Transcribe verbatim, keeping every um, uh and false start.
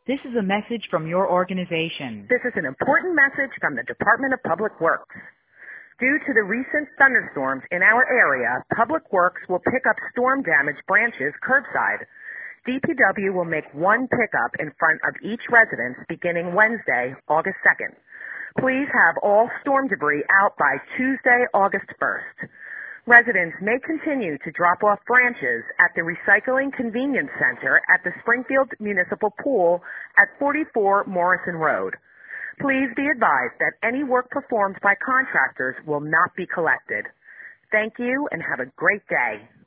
This is a message from your organization. This is an important message from the Department of Public Works. Due to the recent thunderstorms in our area, Public Works will pick up storm-damaged branches curbside. D P W will make one pickup in front of each residence beginning Wednesday, August second. Please have all storm debris out by Tuesday, August first. Residents may continue to drop off branches at the Recycling Convenience Center at the Springfield Municipal Pool at forty-four Morrison Road. Please be advised that any work performed by contractors will not be collected. Thank you and have a great day.